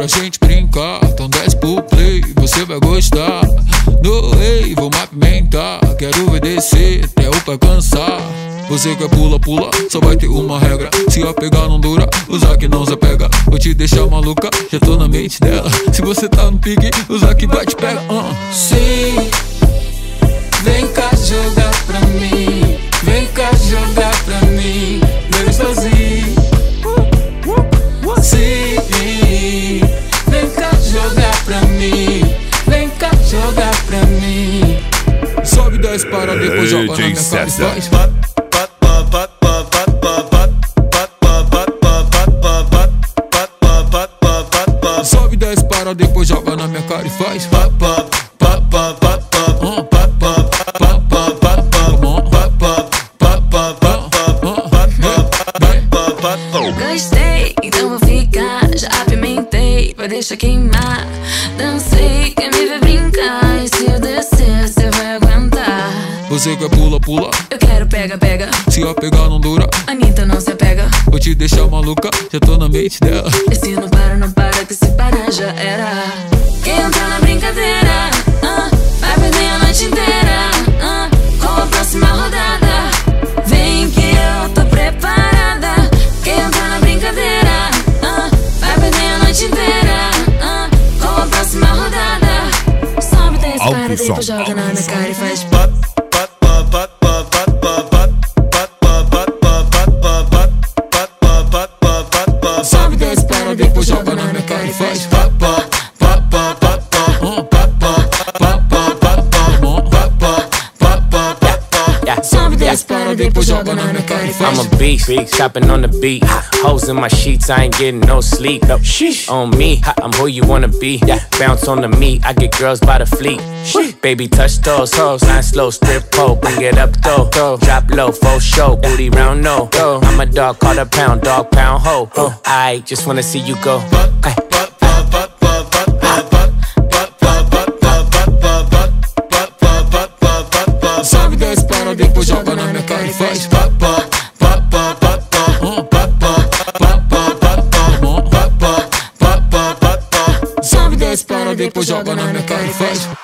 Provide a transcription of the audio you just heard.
pra gente brincar. Então desce pro play, você vai gostar. No way, vamos apimentar. Quero ver descer até o pé cansar. Você quer pula, pula, só vai ter uma regra. Se a pegar não dura, usar que não se pega. Vou te deixar maluca, já tô na mente dela. Se você tá no pique, usar que vai te pega. Sim, vem cá jogar pra mim. Vem cá jogar pra mim. Meu sozinho. Sim, vem cá jogar pra mim. Vem cá jogar pra mim. Sobe 10 para depois joga na minha cara e faz. Sobe 10 para depois joga na minha cara e faz. Gostei, então vou ficar. Já apimentei, vai deixar queimar. Dancei, quer me ver brincar. E se eu descer, cê vai aguentar. Você quer pula, pula, eu quero pega, pega. Se a pegar não dura, Anitta não se apega. vou te deixar maluca, já tô na mente dela. E se não para, não para, que se parar já era. Quem entra na brincadeira, vai perder a noite inteira, com a próxima rodada. Vem que eu tô preparada. Quem entra na brincadeira, vai perder a noite inteira, com a próxima rodada. Sobe 10 para, depois joga na minha cara e faz. Sobe 10 para depois joga na minha cara e faz. Sobe 10 para depois joga na minha cara e faz. I'm a beast, chopping on the beat. Hoes in my sheets, I ain't getting no sleep. On me, I'm who you wanna be. Bounce on the meat, I get girls by the fleet. Baby, touch those hoes, line slow, strip pole, bring it up though. Drop low, full show, booty round no. I'm a dog, call a pound, dog pound ho. I just wanna see you go. Sobe 10 para depois joga na minha cara e faz.